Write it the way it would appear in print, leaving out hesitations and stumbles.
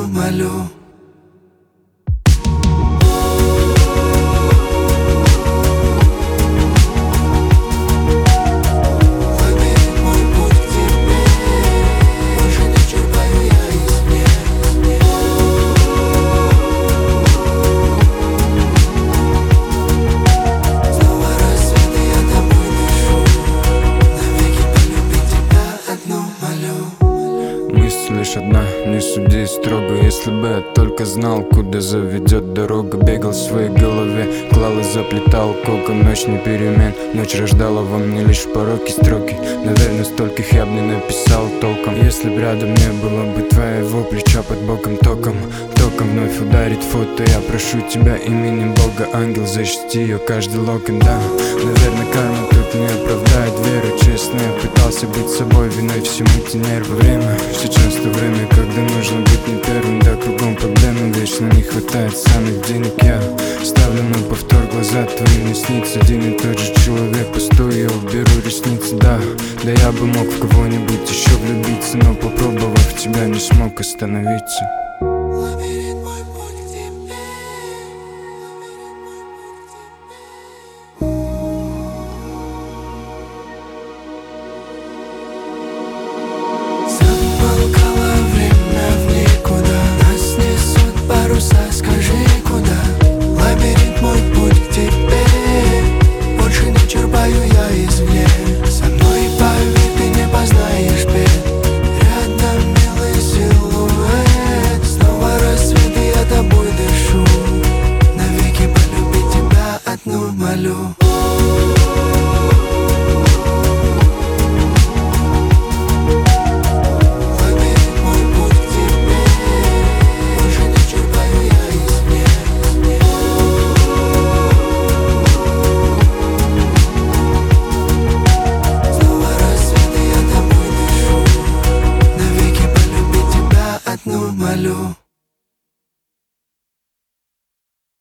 молю. Мысль лишь одна, не суди строго. Если бы я только знал, куда заведет дорога. Бегал в своей голове, клал и заплетал кокон. Ночь не перемен, ночь рождала во мне лишь пороки, строки. Наверное, стольких я бы не написал толком. Если б рядом не было бы твоего плеча под боком током. Током вновь ударит фото, я прошу тебя именем Бога. Ангел, защити ее каждый локон, да. Наверное, карма тут не оправдает веру. Честно, я пытался быть собой, виной всему эти нервы. Время, сейчас то время, когда нужно быть не первым. Да, кругом проблемы, вечно не хватает самых денег. Я ставлю на повтор, глаза твои не снится. Один и тот же человек, пустой, я уберу ресницы. Да, да я бы мог в кого-нибудь еще влюбиться, но попробовав тебя не смог остановиться.